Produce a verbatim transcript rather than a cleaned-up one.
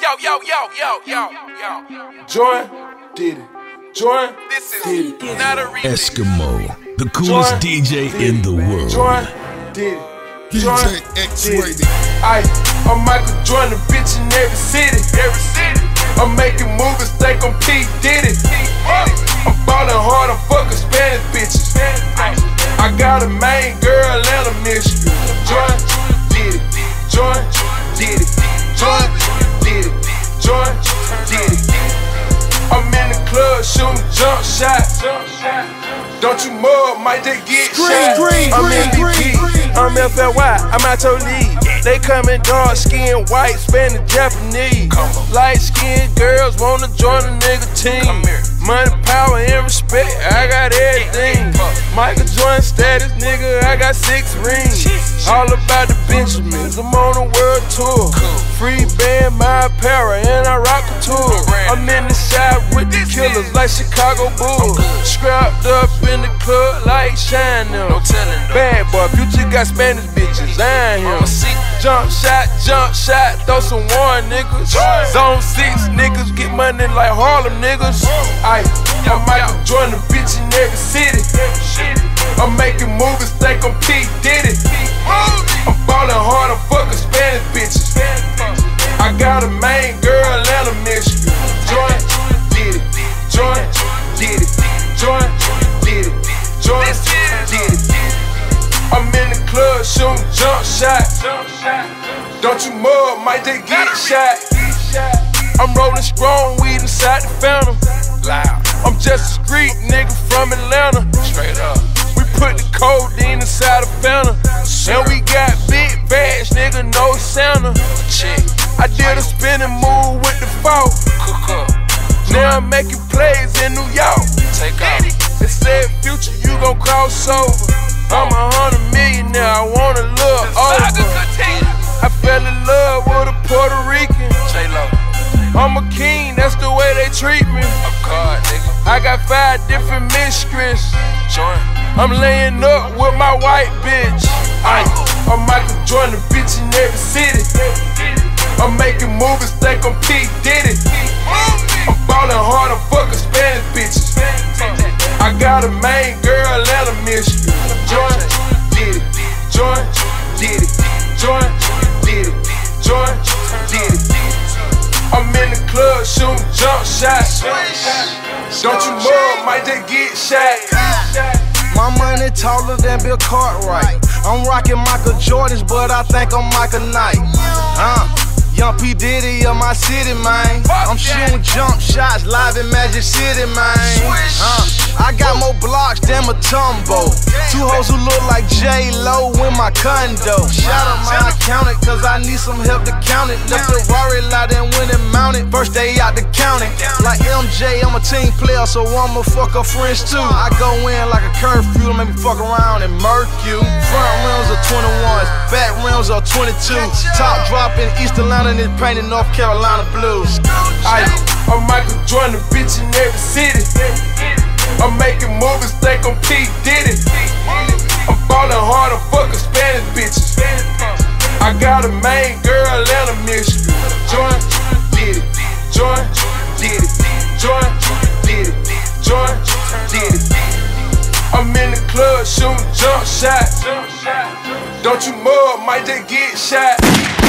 yo, yo, yo, yo, yo, yo. Join, did it. Join, This is did it. not a remix. Eskimo, the coolest Join, D J did in it. the world. Join, did it. D Join, J X-Rated. did it. Aye, I'm Michael Jordan, bitch in every city. Every city. I'm making movies, think I'm P. Diddy. I'm ballin' hard, I'm fucking Spanish bitches. I got a main girl and a mission. Join, did it. Join, did it. Join, did it. Join, did it. I'm in the club shooting jump shots. Don't you mug, might they get shot. green, I'm green, M V P, green, I'm F L Y, I'm out your league. They coming dark skin, white, Spanish, Japanese. Light skinned girls wanna join a nigga team. Money, power, and respect, I got everything. Michael Jordan status, nigga, I got six rings. All about the Benjamins, I'm on a world tour. Free band, my apparel, and I rock a tour. I'm in the shop with the killers like Chicago Bulls. Scrapped up in the club like Shine them. Bad boy, Future got Spanish bitches, I ain't him. Jump shot, jump shot, throw some one niggas. Zone six niggas get money like Harlem niggas. Aye, I'm Michael Jordan, bitch in every city. I'm making movies, think I'm P. Diddy. I'm ballin' hard, I'm fucking Spanish bitches. I got a main girl and a mission. Join, did it. Join, did it. Join, did it. Join, did it. I'm in the club shooting jump shots. Don't you mug, might they get shot. I'm rolling strong weed inside the Phantom. I'm just a street nigga from Atlanta. Straight up. We put the codeine inside the Phantom. And we got big bags, nigga, no Santa. Chick. I did a spinning move with the fault. Cook up. Now I'm making plays in New York. Take off. They said, Future, you gon' cross over. I'm a hundred million now, I wanna look Saga over. continue. I fell in love with a Puerto Rican. J-Lo. I'm a king, that's the way they treat me. Of course, nigga. I got five different mistresses. Join. I'm laying up with my white bitch. Aye, I'm Michael Jordan, bitch in every city. I'm making movies, think I'm P. Diddy. I'm ballin' hard, I'm fucking Spanish bitches. I got a main girl and a mission. Join, did it. Join, did it. Join, did it. Join, did it. I'm in the club shooting jump shots. Don't you mug, might they get shot. My money taller than Bill Cartwright. I'm rocking Michael Jordans, but I think I'm Michael Knight. Uh, Young P. Diddy of my city, man. I'm shooting jump shots live in Magic City, man. Uh, I got more blocks than Matumbo. Two hoes who look like J-Lo in my condo. Shout out my accountant, cause I need some help to count it. Left the Rari lot and went and mounted. First day out the county. Like M J, I'm a team player, so I'ma fuck her friends too. I go in like a curfew, make me fuck around and murk you. Front rims are twenty-ones, back rims are twenty-two. Top drop in East Atlanta and it's painted North Carolina blue. Aye, I'm Michael Jordan, bitch in every city. I'm making movies, think I'm P. Diddy. I'm ballin' hard, I'm fucking Spanish bitches. I got a main girl and a mission. Join, did it. Join, did it. Join, did it. Join, did it. I'm in the club shooting jump shots. Don't you mug, might they get shot.